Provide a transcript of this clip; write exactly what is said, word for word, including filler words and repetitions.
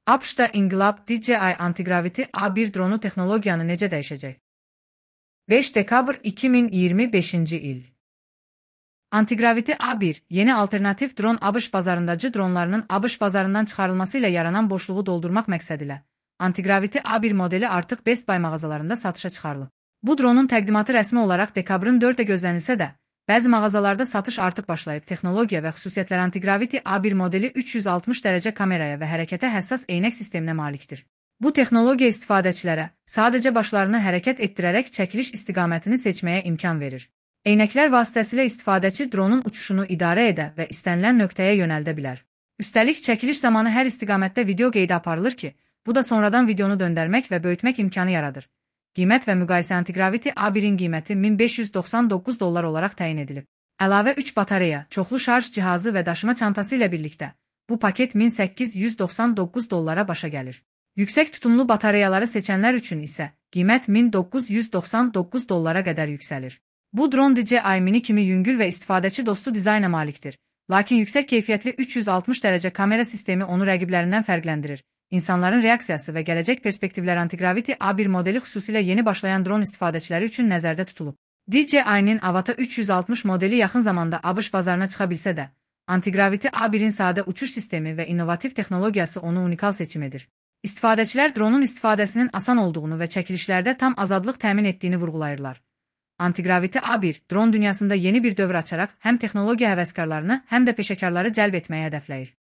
ABŞ'da İnqilab D J I Antigravity A bir dronu texnologiyanı necə dəyişəcək? beş dekabr iki min iyirmi beşinci il. Antigravity A bir, yeni alternativ dron ABŞ bazarındakı dronlarının ABŞ bazarından çıxarılması ilə yaranan boşluğu doldurmaq məqsədilə Antigravity A bir modeli artıq Best Buy mağazalarında satışa çıxarılıb. Bu dronun təqdimatı rəsmi olaraq dekabrın dördü gözlənilsə də, bəzi mağazalarda satış artıq başlayıb. Texnologiya və xüsusiyyətlər Antigravity A bir modeli üç yüz altmış dərəcə kameraya və hərəkətə həssas eynək sisteminə malikdir. Bu texnologiya istifadəçilərə sadəcə başlarını hərəkət etdirərək çəkiliş istiqamətini seçməyə imkan verir. Eynəklər vasitəsilə istifadəçi dronun uçuşunu idarə edə və istənilən nöqtəyə yönəldə bilər. Üstəlik, çəkiliş zamanı hər istiqamətdə video qeydi aparılır ki, bu da sonradan videonu döndərmək və böyütmək imkanı yaradır. Qiymət və müqayisə Antigravity A birin qiyməti min beş yüz doxsan doqquz dollar olaraq təyin edilib. Əlavə üç batareya, çoxlu şarj cihazı və daşıma çantası ilə birlikdə bu paket min səkkiz yüz doxsan doqquz dollara başa gəlir. Yüksək tutumlu batareyaları seçənlər üçün isə qiymət min doqquz yüz doxsan doqquz dollara qədər yüksəlir. Bu dron D J I Mini kimi yüngül və istifadəçi dostu dizayna malikdir. Lakin yüksək keyfiyyətli üç yüz altmış dərəcə kamera sistemi onu rəqiblərindən fərqləndirir. İnsanların reaksiyası və gələcək perspektivləri Antigravity A bir modeli xüsusilə yeni başlayan dron istifadəçiləri üçün nəzərdə tutulub. D J I-nin Avata üç yüz altmış modeli yaxın zamanda ABŞ bazarına çıxa bilsə də, Antigravity A birin sadə uçuş sistemi və innovativ texnologiyası onu unikal seçim edir. İstifadəçilər dronun istifadəsinin asan olduğunu və çəkilişlərdə tam azadlıq təmin etdiyini vurğulayırlar. Antigravity A bir, dron dünyasında yeni bir dövr açaraq həm texnologiya həvəskarlarını, həm də peşəkarları cəlb etməyi hədəfləyir.